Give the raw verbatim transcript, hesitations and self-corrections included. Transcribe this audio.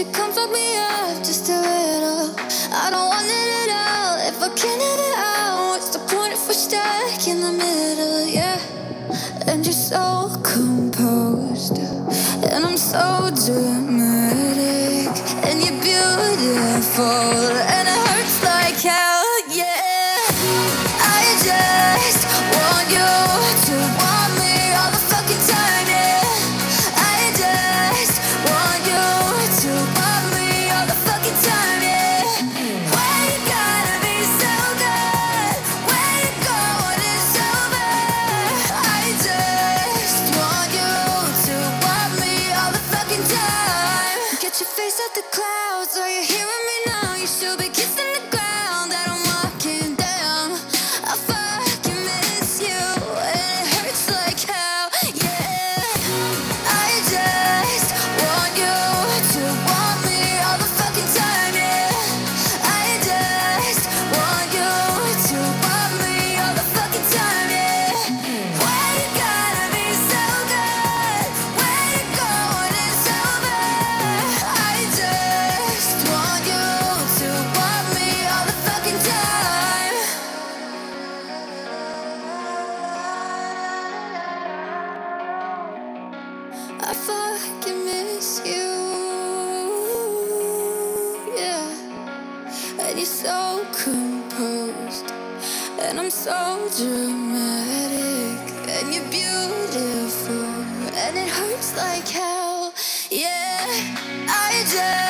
you come fuck me up just a little? I don't want it at all. If I can't have it out, what's the point if we're stuck in the middle? Yeah. And you're so composed, and I'm so dramatic, and you're beautiful, and it hurts like hell. Yeah. I just want you to want me all the fucking time. Yeah. I just want you to want me all the fucking time. Yeah. Why you gotta be so good? Where you go when it's over? I just want you to want me all the fucking time. Get your face out the clouds. Are you hearing me now? You should be kissing the ground that I'm walking down. I fucking miss you, and it hurts like hell. Yeah. I just want you to want me all the fucking time. Yeah. I just want you to want me all the fucking time. Yeah. Why you gotta be so good? Where you go when it's over? I just want you to want me all the fucking time. I fucking miss you, yeah. And you're so composed, and I'm so dramatic, and you're beautiful, and it hurts like hell, yeah. I just